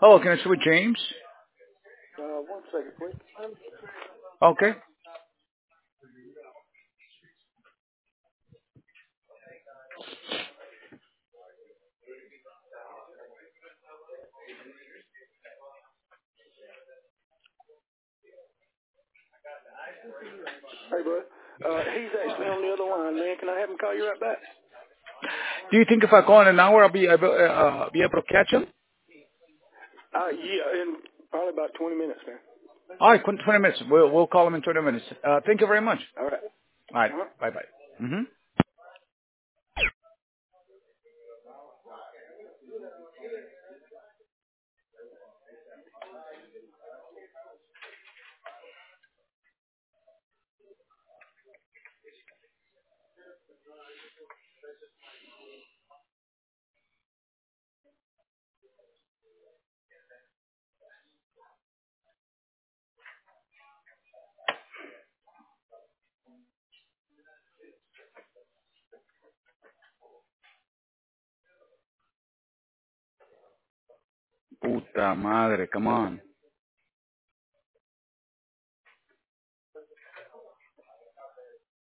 Hello, can I speak with James? One second, please. Okay. Hey, bud. He's actually on the other line, man. Can I have him call you right back? Do you think if I call in an hour, I'll be able to catch him? Yeah, in probably about 20 minutes, man. All right, 20 minutes. We'll call him in 20 minutes. Thank you very much. All right. All right. Uh-huh. Bye-bye. Mm-hmm. Puta madre, come on.